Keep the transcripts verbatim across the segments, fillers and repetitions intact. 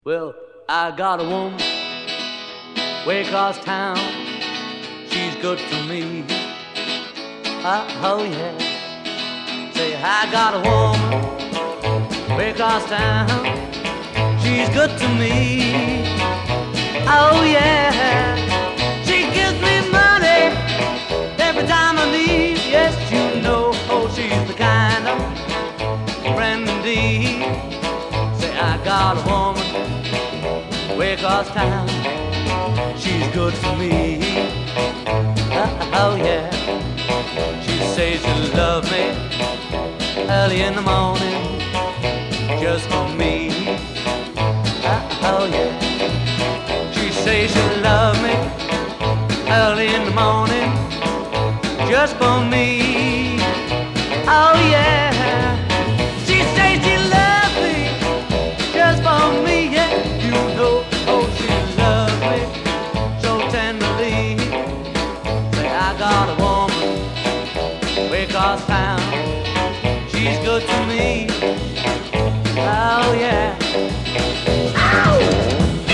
Well, I got a woman way across town. She's good to me. Uh, oh yeah. Say, I got a woman way across town. She's good to me. Oh yeah. She gives me money every time I need. Yes, you know, oh, she's the kind of friend indeed. Say, I got a woman way across town. She's good for me. Uh, oh yeah. She says she'll love me early in the morning, just for me. Uh, oh yeah. She says she'll love me early in the morning, just for me. Oh yeah. She says she loves me just for me. Yeah, you know. Oh, she loves me so tenderly. Say, I got a woman way across town. She's good to me. Oh yeah. Ow!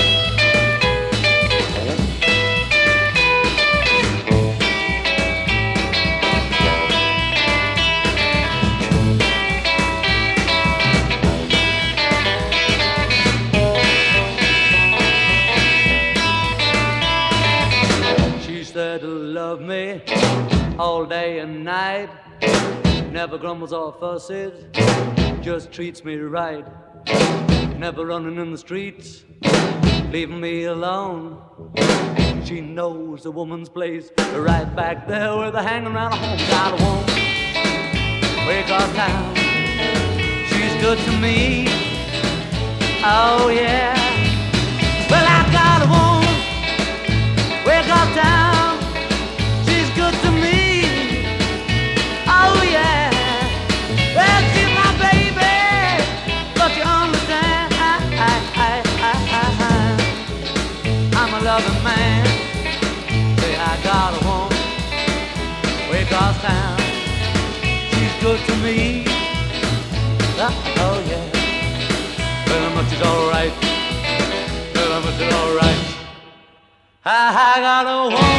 Said to love me all day and night, never grumbles or fusses, just treats me right, never running in the streets, leaving me alone. She knows the woman's place right back there where they're hanging around her home. Got a woman way across town. She's good to me. Oh yeah. Well, I got a woman way across town. Loving man, say I got a woman way across town. She's good to me. Oh, oh yeah. Well, how much is all right? Well, how much is all right? I, I got a woman.